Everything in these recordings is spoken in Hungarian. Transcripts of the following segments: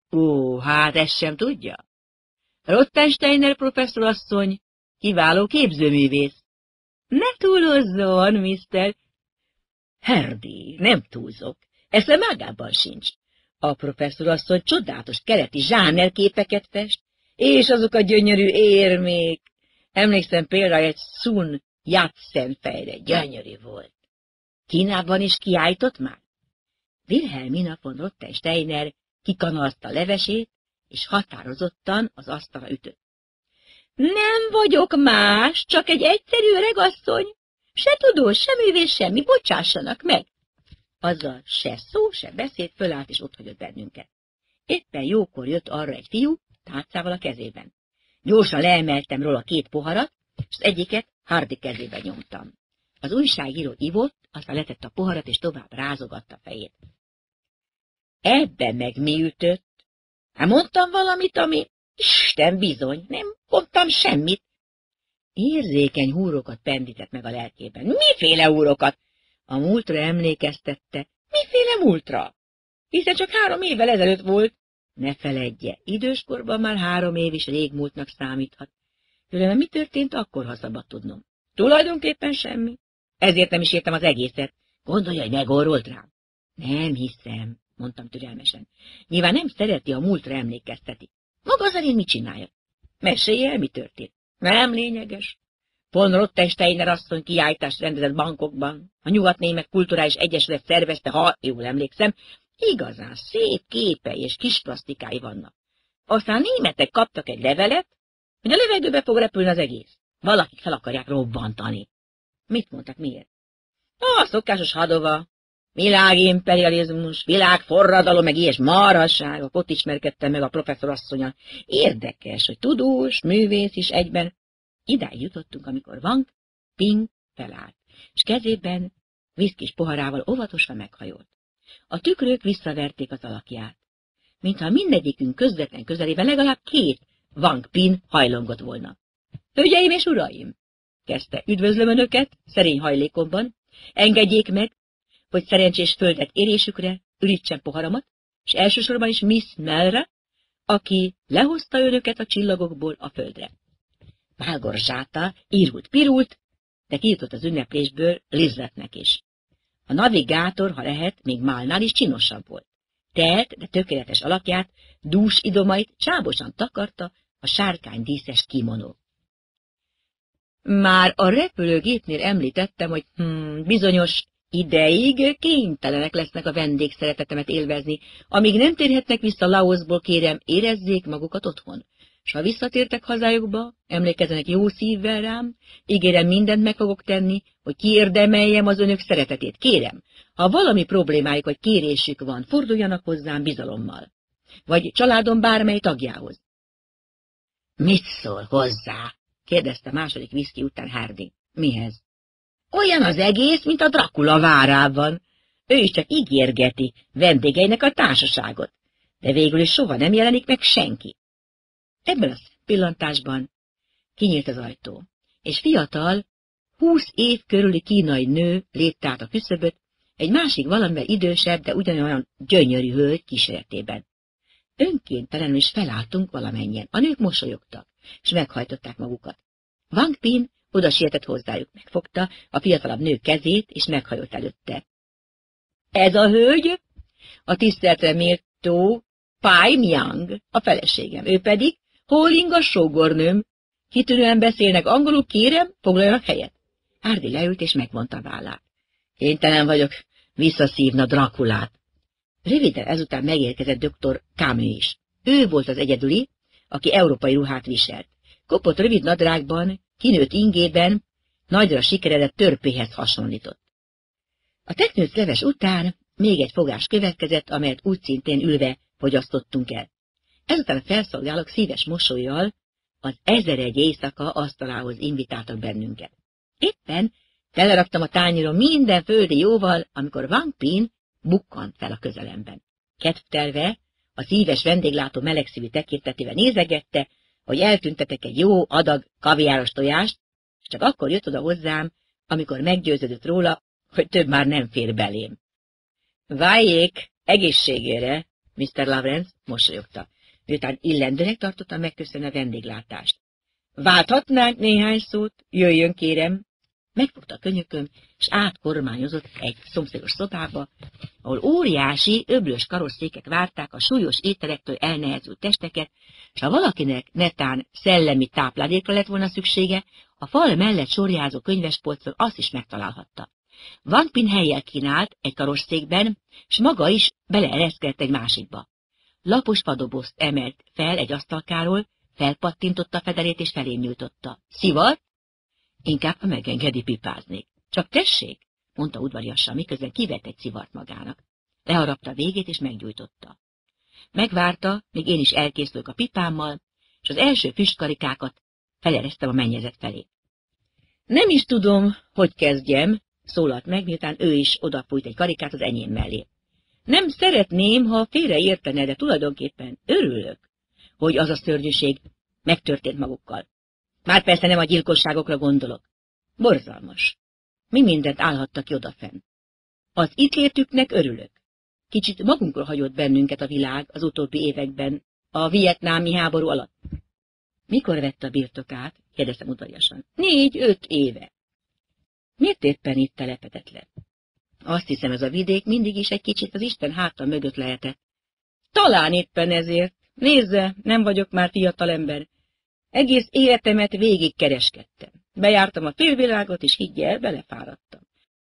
Ó, hát ezt sem tudja. Rottensteiner professzorasszony, kiváló képzőművész. Ne túlozzon, Mr. Hardy, nem túlzok. Esze magában sincs. A professzorasszony csodálatos keleti zsánerképeket fest, és azok a gyönyörű érmék. Emlékszem például egy Sun Yat-sen fejre, gyönyörű volt. Kínában is kiállított már? Wilhelmina von Rottensteiner kikanalazta levesét, és határozottan az asztalra ütött. Nem vagyok más, csak egy egyszerű öregasszony. Se tudós, se művész, semmi, bocsássanak meg. Azzal se szó, se beszéd fölállt, és otthagyott bennünket. Éppen jókor jött arra egy fiú, tálcával a kezében. Gyorsan leemeltem róla 2 poharat, és az egyiket Hardy kezébe nyomtam. Az újságíró ivott, aztán letett a poharat, és tovább rázogatta a fejét. Ebben meg mi ütött? Hát mondtam valamit, ami... Isten bizony, nem mondtam semmit. Érzékeny húrokat pendített meg a lelkében. Miféle húrokat? A múltra emlékeztette. Miféle múltra? Hiszen csak 3 évvel ezelőtt volt. Ne feledje, időskorban már 3 év is régmúltnak számíthat. Tőlem mi történt akkor, ha szabad tudnom? Tulajdonképpen semmi. Ezért nem is értem az egészet. Gondolja, hogy megorrolt rám? Nem hiszem, mondtam türelmesen. Nyilván nem szereti, a múltra emlékezteti. Maga szerint mit csinálja? Mesélje el, mi történt. Nem lényeges. Von Rottensteiner asszony kiállítást rendezett bankokban. A Nyugat-Német Kulturális Egyesület szervezte, ha jól emlékszem, igazán szép képei és kis plasztikái vannak. Aztán németek kaptak egy levelet, hogy a levegőbe fog repülni az egész. Valakik fel akarják robbantani. Mit mondtak, miért? A szokásos hadova, világimperializmus, világforradalom, meg ilyes marhasságok, ott ismerkedtem meg a professzorasszonnyal. Érdekes, hogy tudós, művész is egyben. Idáig jutottunk, amikor Wang Ping felállt, és kezében viszkis poharával óvatosan meghajolt. A tükrök visszaverték az alakját, mintha mindegyikünk közvetlen közelében legalább 2 Wang Ping hajlongott volna. Hölgyeim és uraim, kezdte, üdvözlöm önöket szerény hajlékomban, engedjék meg, hogy szerencsés földet érésükre ürítsem poharamat, és elsősorban is Miss Mellre, aki lehozta önöket a csillagokból a földre. Válgorzsáta, írult-pirult, de kijutott az ünneplésből Lizletnek is. A navigátor, ha lehet, még Málnál is csinosabb volt. Telt, de tökéletes alakját, dús idomait csábosan takarta a sárkánydíszes kimonó. Már a repülőgépnél említettem, hogy bizonyos ideig kénytelenek lesznek a vendégszeretetemet élvezni. Amíg nem térhetnek vissza Laoszból, kérem, érezzék magukat otthon. S ha visszatértek hazájukba, emlékezzenek jó szívvel rám, ígérem, mindent meg fogok tenni, hogy kiérdemeljem az önök szeretetét. Kérem, ha valami problémájuk vagy kérésük van, forduljanak hozzám bizalommal. Vagy családom bármely tagjához. Mit szól hozzá? Kérdezte második viszki után Hardy. Mihez? Olyan az egész, mint a Dracula várában. Ő is csak ígérgeti vendégeinek a társaságot, de végül is soha nem jelenik meg senki. Ebben a pillantásban kinyílt az ajtó, és fiatal, 20 év körüli kínai nő lépte át a küszöböt, egy másik valamivel idősebb, de ugyanolyan gyönyörű hölgy kíséretében. Önkéntelenül is felálltunk valamennyien, a nők mosolyogtak, és meghajtották magukat. Wang Ping oda sietett hozzájuk, megfogta a fiatalabb nő kezét, és meghajolt előtte. Ez a hölgy, a tiszteletre méltó Pai Miang, a feleségem, ő pedig Ho-Ling a sógornőm. Kitűnően beszélnek angolul, kérem, foglaljanak helyet. Hardy leült, és megvonta a vállát. Kénytelen vagyok visszaszívni a Drakulát. Röviddel ezután megérkezett dr. Camus is. Ő volt az egyedüli, aki európai ruhát viselt. Kopott rövid nadrágban, kinőtt ingében, nagyra sikeredett törpéhez hasonlított. A teknőtt leves után még egy fogás következett, amelyet úgy szintén ülve fogyasztottunk el. Ezután a felszolgálók szíves mosollyal az 1001 éjszaka asztalához invitáltak bennünket. Éppen teleraktam a tányéron minden földi jóval, amikor Wang Ping bukkant fel a közelemben. Kedvtelve, a szíves vendéglátó melegszívű tekintetével nézegette, hogy eltüntetek egy jó adag kaviáros tojást, és csak akkor jött oda hozzám, amikor meggyőződött róla, hogy több már nem fér belém. Váljék, egészségére, Mr. Lawrence mosolyogta, miután illendőnek tartotta megköszönni a vendéglátást. Válthatnánk néhány szót? Jöjjön, kérem! Megfogta a könyököm, és átkormányozott egy szomszédos szobába, ahol óriási, öblös karosszékek várták a súlyos ételektől elnehezült testeket, és ha valakinek netán szellemi táplálékra lett volna szüksége, a fal mellett sorjázó könyvespolcon azt is megtalálhatta. Van Pin hellyel kínált egy karosszékben, s maga is beleereszkedett egy másikba. Lapos fadobozt emelt fel egy asztalkáról, felpattintotta a fedelét és felém nyújtotta. Szivar? Inkább, ha megengedi, pipáznék. Csak tessék, mondta udvariasan, miközben kivett egy szivart magának. Leharapta a végét és meggyújtotta. Megvárta, míg én is elkészülök a pipámmal, és az első füstkarikákat feleresztem a mennyezet felé. Nem is tudom, hogy kezdjem, szólalt meg, miután ő is odafújt egy karikát az enyém mellé. Nem szeretném, ha félreértene, de tulajdonképpen örülök, hogy az a szörnyűség megtörtént magukkal. Már persze nem a gyilkosságokra gondolok. Borzalmas. Mi mindent állhattak ki odafenn. Az itt létüknek örülök. Kicsit magunkra hagyott bennünket a világ az utóbbi években, a vietnámi háború alatt. Mikor vette a birtokát? Kérdeztem udvariasan. 4-5 éve. Miért éppen itt telepedett le? Azt hiszem, ez a vidék mindig is egy kicsit az Isten háta mögött lehetett. Talán éppen ezért. Nézze, nem vagyok már fiatalember. Egész életemet végig kereskedtem. Bejártam a félvilágot, és higgy el, belefáradtam.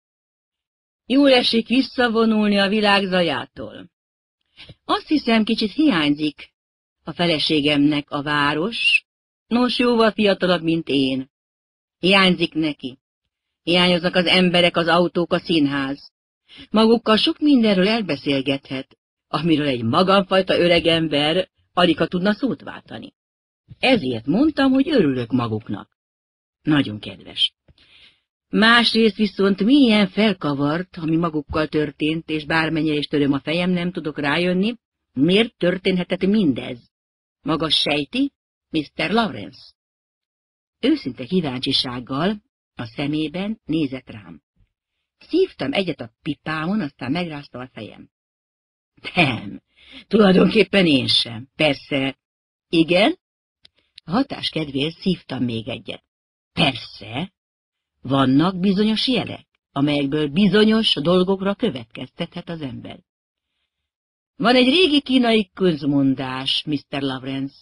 Jól esik visszavonulni a világ zajától. Azt hiszem, kicsit hiányzik a feleségemnek a város. Nos, jóval fiatalabb, mint én. Hiányzik neki. Hiányoznak az emberek, az autók, a színház. Magukkal sok mindenről elbeszélgethet, amiről egy magamfajta öregember aligha tudna szót váltani. Ezért mondtam, hogy örülök maguknak. Nagyon kedves. Másrészt viszont milyen felkavart, ami magukkal történt, és bármennyire is töröm a fejem, nem tudok rájönni, miért történhetett mindez. Maga sejti, Mr. Lawrence? Őszinte kíváncsisággal a szemében nézett rám. Szívtam egyet a pipámon, aztán megrázta a fejem. Nem, tulajdonképpen én sem. Persze, igen? A hatás kedvéért szívtam még egyet. Persze, vannak bizonyos jelek, amelyekből bizonyos dolgokra következtethet az ember. Van egy régi kínai közmondás, Mr. Lawrence.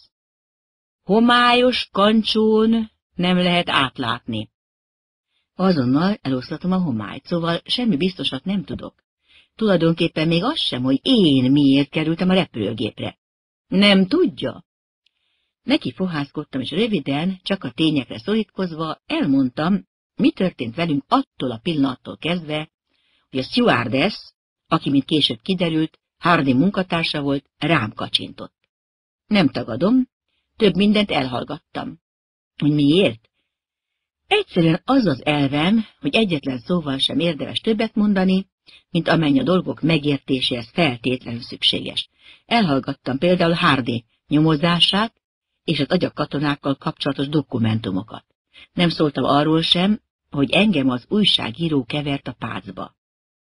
Homályos kancsón nem lehet átlátni. Azonnal eloszlatom a homályt, szóval semmi biztosat nem tudok. Tulajdonképpen még az sem, hogy én miért kerültem a repülőgépre. Nem tudja? Neki fohászkodtam, és röviden, csak a tényekre szorítkozva elmondtam, mi történt velünk attól a pillanattól kezdve, hogy a stewardess, aki mint később kiderült, Hardy munkatársa volt, rám kacsintott. Nem tagadom, több mindent elhallgattam. Hogy miért? Egyszerűen az az elvem, hogy egyetlen szóval sem érdemes többet mondani, mint amennyi a dolgok megértéséhez feltétlenül szükséges. Elhallgattam például Hardy nyomozását és az agyakkatonákkal kapcsolatos dokumentumokat. Nem szóltam arról sem, hogy engem az újságíró kevert a pácba.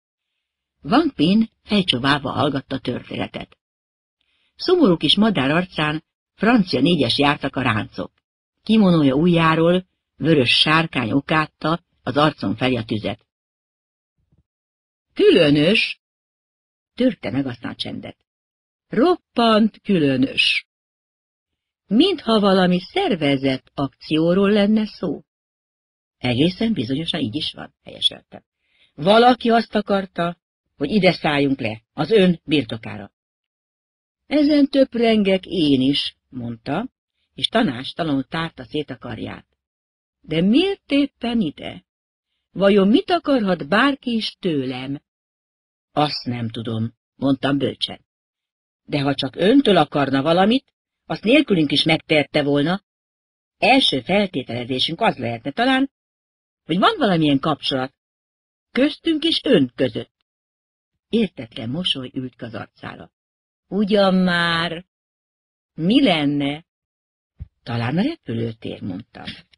Van Pin fejcsóválva hallgatta a történetet. Szomorú kis madár arcán francia 4-es jártak a ráncok. Kimonója ujjáról vörös sárkány okátta az arcom felé a tüzet. Különös, törte meg aztán a csendet. Roppant különös. Mintha valami szervezett akcióról lenne szó. Egészen bizonyosan így is van, helyeseltem. Valaki azt akarta, hogy ide szálljunk le, az ön birtokára. Ezen töprengek én is, mondta, és tanástalanul tárta szét a karját. De miért éppen ide? Vajon mit akarhat bárki is tőlem? Azt nem tudom, mondtam bölcsen. De ha csak öntől akarna valamit, azt nélkülünk is megtehette volna. Első feltételezésünk az lehetne talán, hogy van valamilyen kapcsolat köztünk és ön között. Értetlen mosoly ült ki az arcára. Ugyan már, mi lenne? Talán a repülőtér, mondtam.